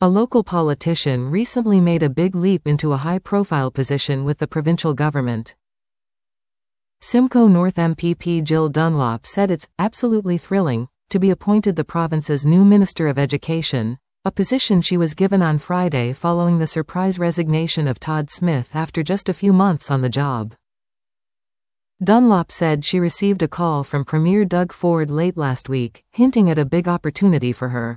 A local politician recently made a big leap into a high-profile position with the provincial government. Simcoe North MPP Jill Dunlop said it's absolutely thrilling to be appointed the province's new Minister of Education, a position she was given on Friday following the surprise resignation of Todd Smith after just a few months on the job. Dunlop said she received a call from Premier Doug Ford late last week, hinting at a big opportunity for her.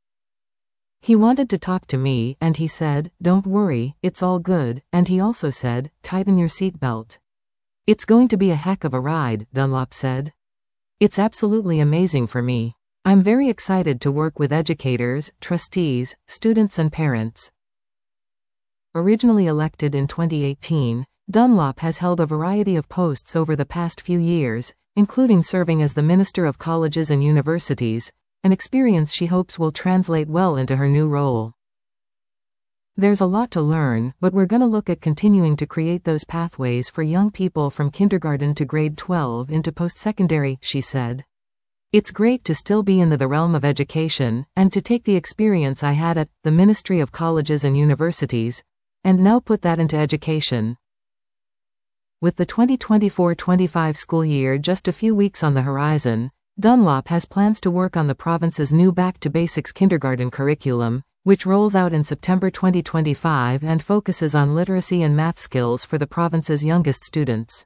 He wanted to talk to me, and he said, "Don't worry, it's all good," and he also said, "Tighten your seatbelt. It's going to be a heck of a ride," Dunlop said. "It's absolutely amazing for me. I'm very excited to work with educators, trustees, students and parents." Originally elected in 2018, Dunlop has held a variety of posts over the past few years, including serving as the Minister of Colleges and Universities, an experience she hopes will translate well into her new role. "There's a lot to learn, but we're going to look at continuing to create those pathways for young people from kindergarten to grade 12 into post-secondary," she said. "It's great to still be in the realm of education, and to take the experience I had at the Ministry of Colleges and Universities, and now put that into education." With the 2024-25 school year just a few weeks on the horizon, Dunlop has plans to work on the province's new Back to Basics kindergarten curriculum, which rolls out in September 2025 and focuses on literacy and math skills for the province's youngest students.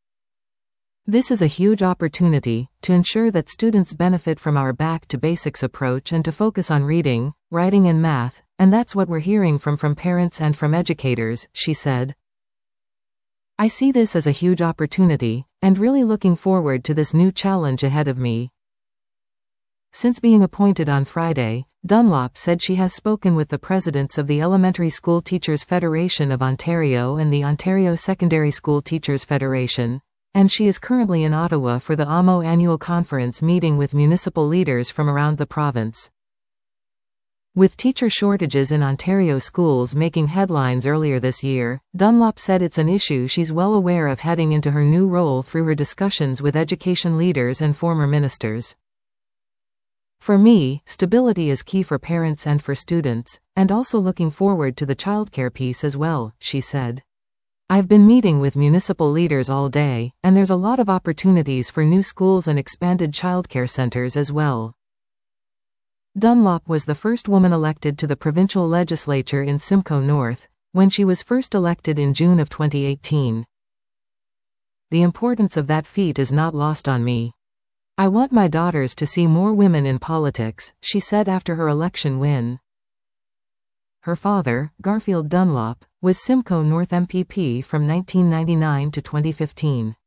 "This is a huge opportunity to ensure that students benefit from our Back to Basics approach and to focus on reading, writing and math, and that's what we're hearing from parents and from educators," she said. "I see this as a huge opportunity, and really looking forward to this new challenge ahead of me." Since being appointed on Friday, Dunlop said she has spoken with the presidents of the Elementary School Teachers Federation of Ontario and the Ontario Secondary School Teachers Federation, and she is currently in Ottawa for the AMO annual conference meeting with municipal leaders from around the province. With teacher shortages in Ontario schools making headlines earlier this year, Dunlop said it's an issue she's well aware of heading into her new role through her discussions with education leaders and former ministers. "For me, stability is key for parents and for students, and also looking forward to the childcare piece as well," she said. "I've been meeting with municipal leaders all day, and there's a lot of opportunities for new schools and expanded childcare centers as well." Dunlop was the first woman elected to the provincial legislature in Simcoe North, when she was first elected in June of 2018. "The importance of that feat is not lost on me. I want my daughters to see more women in politics," she said after her election win. Her father, Garfield Dunlop, was Simcoe North MPP from 1999 to 2015.